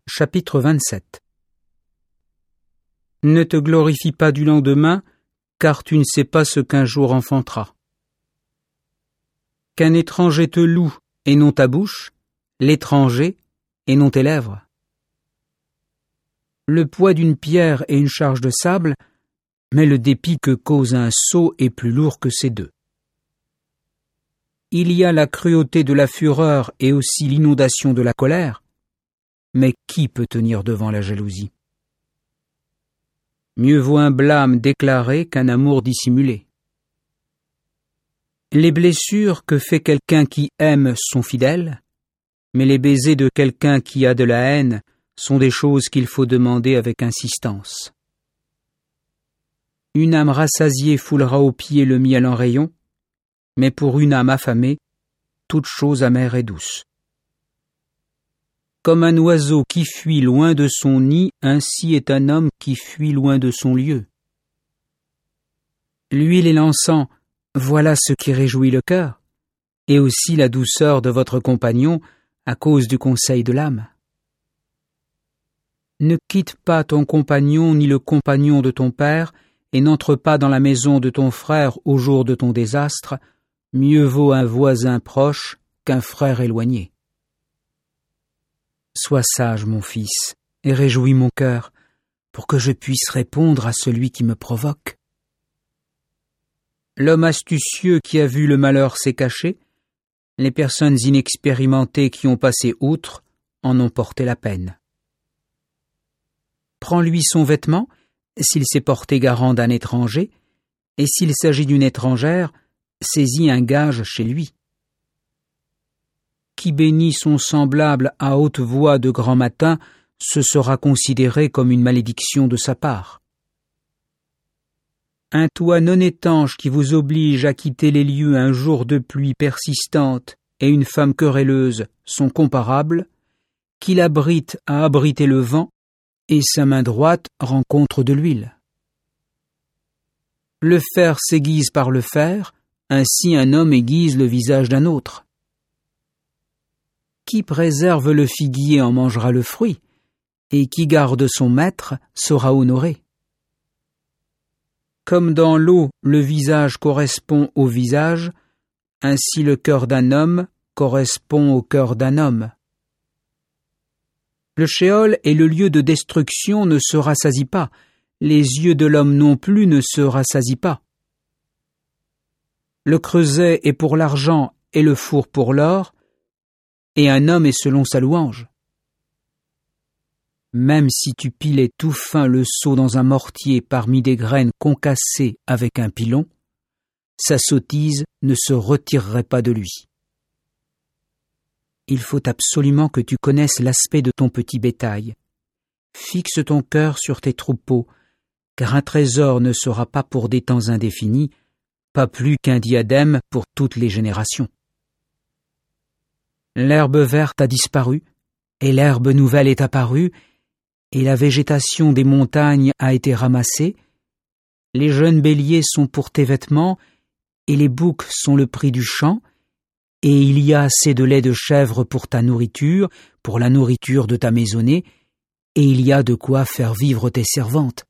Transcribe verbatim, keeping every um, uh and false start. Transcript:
Chapitre vingt-sept. Ne te glorifie pas du lendemain, car tu ne sais pas ce qu'un jour enfantera. Qu'un étranger te loue et non ta bouche, l'étranger et non tes lèvres. Le poids d'une pierre est une charge de sable, mais le dépit que cause un sot est plus lourd que ces deux. Il y a la cruauté de la fureur et aussi l'inondation de la colère, mais qui peut tenir devant la jalousie? Mieux vaut un blâme déclaré qu'un amour dissimulé. Les blessures que fait quelqu'un qui aime sont fidèles, mais les baisers de quelqu'un qui a de la haine sont des choses qu'il faut demander avec insistance. Une âme rassasiée foulera aux pieds le miel en rayon, mais pour une âme affamée, toute chose amère et douce. Comme un oiseau qui fuit loin de son nid, ainsi est un homme qui fuit loin de son lieu. L'huile et l'encens, voilà ce qui réjouit le cœur, et aussi la douceur de votre compagnon à cause du conseil de l'âme. Ne quitte pas ton compagnon ni le compagnon de ton père, et n'entre pas dans la maison de ton frère au jour de ton désastre, mieux vaut un voisin proche qu'un frère éloigné. Sois sage, mon fils, et réjouis mon cœur, pour que je puisse répondre à celui qui me provoque. L'homme astucieux qui a vu le malheur s'est caché, les personnes inexpérimentées qui ont passé outre en ont porté la peine. Prends-lui son vêtement, s'il s'est porté garant d'un étranger, et s'il s'agit d'une étrangère, saisis un gage chez lui. Qui bénit son semblable à haute voix de grand matin, ce sera considéré comme une malédiction de sa part. Un toit non étanche qui vous oblige à quitter les lieux un jour de pluie persistante et une femme querelleuse sont comparables, qui l'abrite à abriter le vent, et sa main droite rencontre de l'huile. Le fer s'aiguise par le fer, ainsi un homme aiguise le visage d'un autre. Qui préserve le figuier en mangera le fruit, et qui garde son maître sera honoré. Comme dans l'eau le visage correspond au visage, ainsi le cœur d'un homme correspond au cœur d'un homme. Le shéol et le lieu de destruction ne se rassasient pas, les yeux de l'homme non plus ne se rassasient pas. Le creuset est pour l'argent et le four pour l'or, et un homme est selon sa louange. Même si tu pilais tout fin le seau dans un mortier parmi des graines concassées avec un pilon, sa sottise ne se retirerait pas de lui. Il faut absolument que tu connaisses l'aspect de ton petit bétail. Fixe ton cœur sur tes troupeaux, car un trésor ne sera pas pour des temps indéfinis, pas plus qu'un diadème pour toutes les générations. L'herbe verte a disparu, et l'herbe nouvelle est apparue, et la végétation des montagnes a été ramassée. Les jeunes béliers sont pour tes vêtements, et les boucs sont le prix du champ, et il y a assez de lait de chèvre pour ta nourriture, pour la nourriture de ta maisonnée, et il y a de quoi faire vivre tes servantes.